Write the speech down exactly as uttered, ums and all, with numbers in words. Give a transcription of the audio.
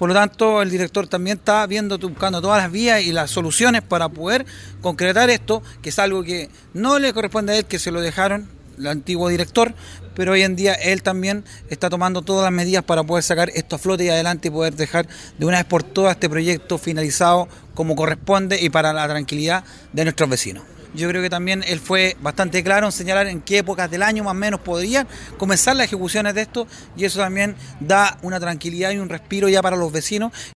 Por lo tanto, el director también está viendo, buscando todas las vías y las soluciones para poder concretar esto, que es algo que no le corresponde a él, que se lo dejaron el antiguo director, pero hoy en día él también está tomando todas las medidas para poder sacar esto a flote y adelante y poder dejar de una vez por todas este proyecto finalizado como corresponde y para la tranquilidad de nuestros vecinos. Yo creo que también él fue bastante claro en señalar en qué épocas del año más o menos podrían comenzar las ejecuciones de esto, y eso también da una tranquilidad y un respiro ya para los vecinos.